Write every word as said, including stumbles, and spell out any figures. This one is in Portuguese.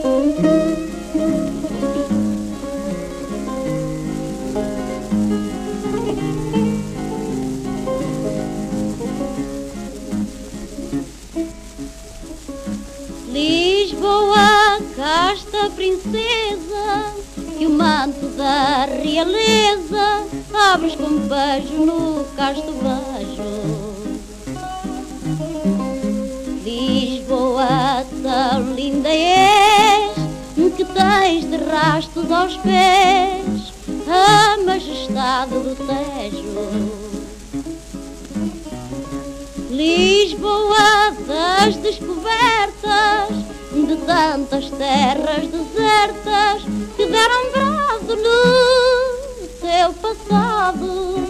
Lisboa, casta princesa, que o manto da realeza abres com beijo no casto beijo. Lisboa, tão linda és, que tens de rastos aos pés a majestade do Tejo. Lisboa das descobertas, de tantas terras desertas que deram brado no teu passado.